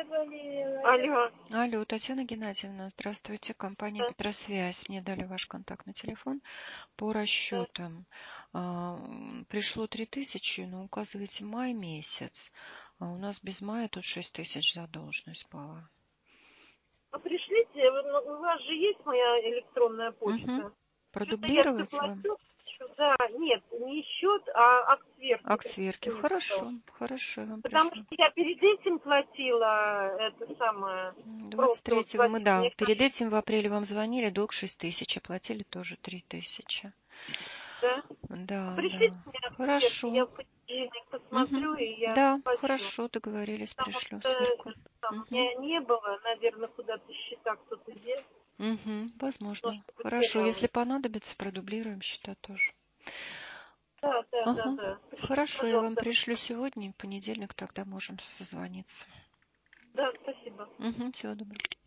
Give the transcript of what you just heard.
Алло. Алло, Татьяна Геннадьевна, здравствуйте. Компания Да, Петросвязь. Мне дали ваш контактный телефон по да. расчетам. Пришло 3000, но указываете май месяц. А у нас без мая тут 6000 задолженность была. Ну, пришлите, у вас же есть моя электронная Угу. почта. Что-то я все Продублировать вам? плачу. Да, нет, не счет, а акт сверки. Акт сверки. Мне, пожалуйста. Хорошо, хорошо, я вам Потому пришлю. что я перед этим платила это самое, просто вот 23-го мы, платила. да, Мне перед кажется, этим в апреле вам звонили, долг 6000, оплатили тоже 3000. да. Да, Пришлите да. мне акт сверки, я Хорошо. в понедельник Угу. посмотрю, и я Да, плачу. хорошо, договорились, Потому пришлю что сверку. у Угу. меня не было, наверное, куда-то счета кто-то дел. Угу. Возможно. Немножко Хорошо, если потерялась. понадобится, продублируем счета тоже. Да, да, да, Ага. да. Пришлите, Хорошо, я вам пожалуйста. пришлю сегодня, в понедельник тогда можем созвониться. Да, спасибо. Угу. Всего доброго.